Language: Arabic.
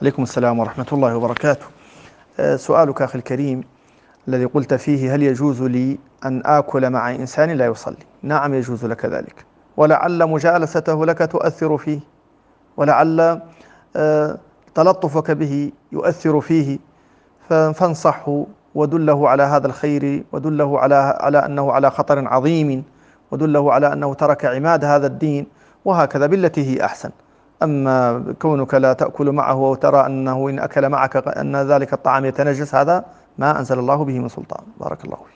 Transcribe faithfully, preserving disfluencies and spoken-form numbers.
عليكم السلام ورحمة الله وبركاته. آه، سؤالك أخي الكريم الذي قلت فيه: هل يجوز لي أن آكل مع إنسان لا يصلي؟ نعم، يجوز لك ذلك، ولعل مجالسته لك تؤثر فيه، ولعل آه، تلطفك به يؤثر فيه، ف- فانصحه ودله على هذا الخير، ودله على على أنه على خطر عظيم، ودله على أنه ترك عماد هذا الدين، وهكذا بالتي هي أحسن. أما كونك لا تأكل معه وترى أنه إن أكل معك أن ذلك الطعام يتنجس، هذا ما أنزل الله به من سلطان. بارك الله فيك.